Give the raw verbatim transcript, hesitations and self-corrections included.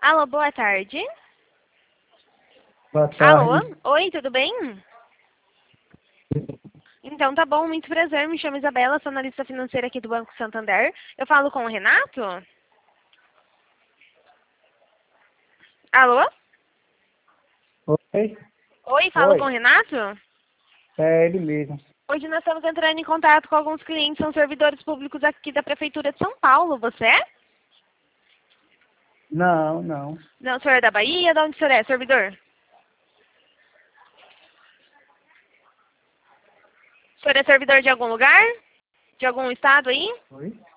Alô, boa tarde. Boa Alô? tarde. Oi, tudo bem? Então tá bom, muito prazer. Me chamo Isabela, sou analista financeira aqui do Banco Santander. Eu falo com o Renato? Alô? Oi? Oi, falo com o Oi. Renato? É ele mesmo. Hoje nós estamos entrando em contato com alguns clientes, são servidores públicos aqui da Prefeitura de São Paulo. Você é? Não, não. Não, o senhor é da Bahia? De onde o senhor é, servidor? O senhor é servidor de algum lugar? De algum estado aí? Oi?